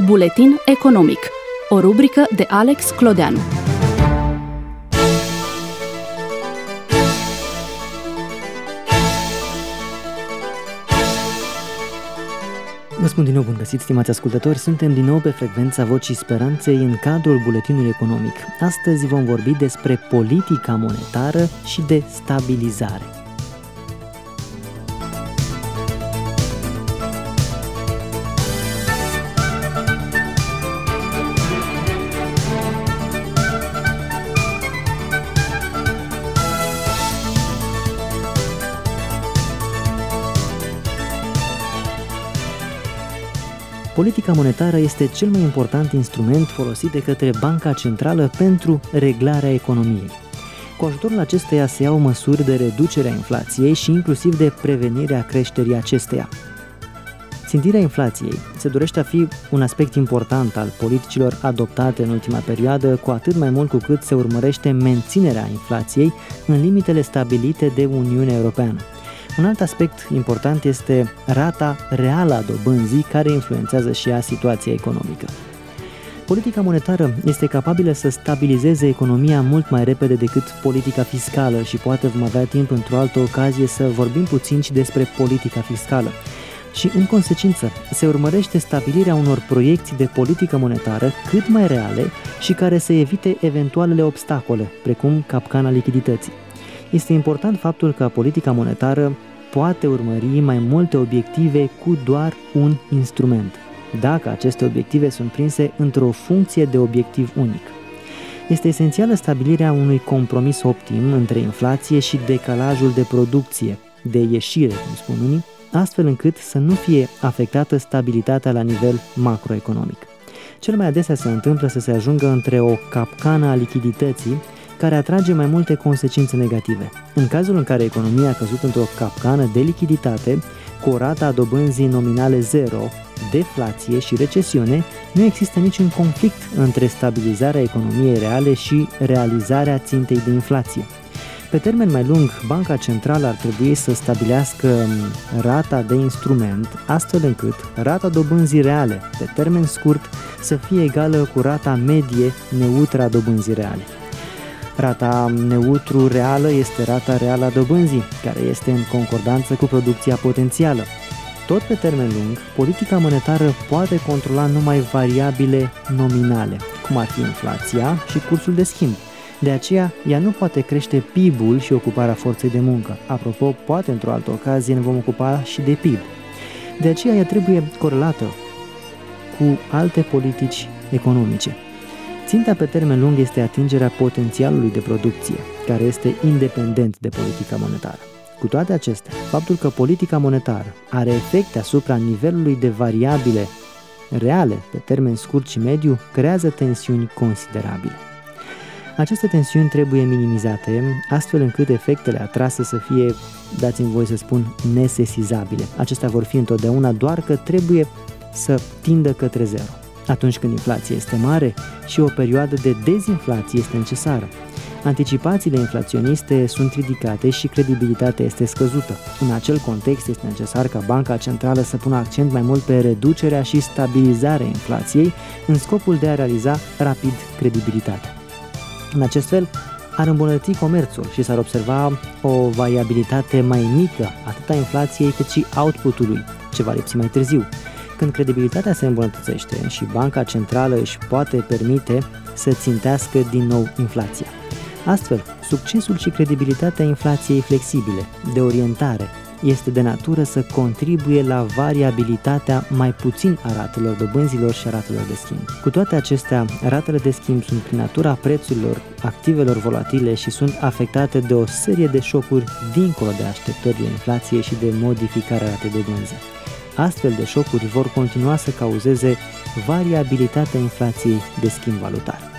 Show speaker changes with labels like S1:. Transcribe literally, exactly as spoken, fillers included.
S1: Buletin economic, o rubrică de Alex Clodeanu.
S2: Vă spun din nou bun găsit, stimați ascultători, suntem din nou pe frecvența Vocii Speranței în cadrul Buletinului economic. Astăzi vom vorbi despre politica monetară și de stabilizare. Politica monetară este cel mai important instrument folosit de către Banca Centrală pentru reglarea economiei. Cu ajutorul acesteia se iau măsuri de reducere a inflației și inclusiv de prevenirea creșterii acesteia. Țintirea inflației se dorește a fi un aspect important al politicilor adoptate în ultima perioadă, cu atât mai mult cu cât se urmărește menținerea inflației în limitele stabilite de Uniunea Europeană. Un alt aspect important este rata reală a dobânzii, care influențează și ea situația economică. Politica monetară este capabilă să stabilizeze economia mult mai repede decât politica fiscală și poate vom avea timp într-o altă ocazie să vorbim puțin și despre politica fiscală. Și în consecință se urmărește stabilirea unor proiecții de politică monetară cât mai reale și care să evite eventualele obstacole, precum capcana lichidității. Este important faptul că politica monetară poate urmări mai multe obiective cu doar un instrument, dacă aceste obiective sunt prinse într-o funcție de obiectiv unic. Este esențială stabilirea unui compromis optim între inflație și decalajul de producție, de ieșire, cum spun unii, astfel încât să nu fie afectată stabilitatea la nivel macroeconomic. Cel mai adesea se întâmplă să se ajungă între o capcană a lichidității, care atrage mai multe consecințe negative. În cazul în care economia a căzut într-o capcană de lichiditate, cu o rată a dobânzii nominale zero, deflație și recesiune, nu există niciun conflict între stabilizarea economiei reale și realizarea țintei de inflație. Pe termen mai lung, Banca Centrală ar trebui să stabilească rata de instrument, astfel încât rata dobânzii reale, pe termen scurt, să fie egală cu rata medie neutră a dobânzii reale. Rata neutru reală este rata reală a dobânzii, care este în concordanță cu producția potențială. Tot pe termen lung, politica monetară poate controla numai variabile nominale, cum ar fi inflația și cursul de schimb. De aceea, ea nu poate crește P I B-ul și ocuparea forței de muncă. Apropo, poate într-o altă ocazie ne vom ocupa și de P I B. De aceea, ea trebuie corelată cu alte politici economice. Ținta pe termen lung este atingerea potențialului de producție, care este independent de politica monetară. Cu toate acestea, faptul că politica monetară are efecte asupra nivelului de variabile reale pe termen scurt și mediu creează tensiuni considerabile. Aceste tensiuni trebuie minimizate, astfel încât efectele atrase să fie, dați-mi voie să spun, nesesizabile. Acestea vor fi întotdeauna doar că trebuie să tindă către zero. Atunci când inflația este mare și o perioadă de dezinflație este necesară. Anticipațiile inflaționiste sunt ridicate și credibilitatea este scăzută. În acel context este necesar ca Banca Centrală să pună accent mai mult pe reducerea și stabilizarea inflației în scopul de a realiza rapid credibilitatea. În acest fel, ar îmbunătăți comerțul și s-ar observa o variabilitate mai mică atât a inflației cât și output-ului, ce va lipsi mai târziu. Când credibilitatea se îmbunătățește și Banca Centrală își poate permite să țintească din nou inflația. Astfel, succesul și credibilitatea inflației flexibile, de orientare, este de natură să contribuie la variabilitatea mai puțin a ratelor dobânzilor și a ratelor de schimb. Cu toate acestea, ratele de schimb sunt prin natura prețurilor activelor volatile și sunt afectate de o serie de șocuri dincolo de așteptările inflației și de modificarea ratei dobânzii. Astfel de șocuri vor continua să cauzeze variabilitatea inflației de schimb valutar.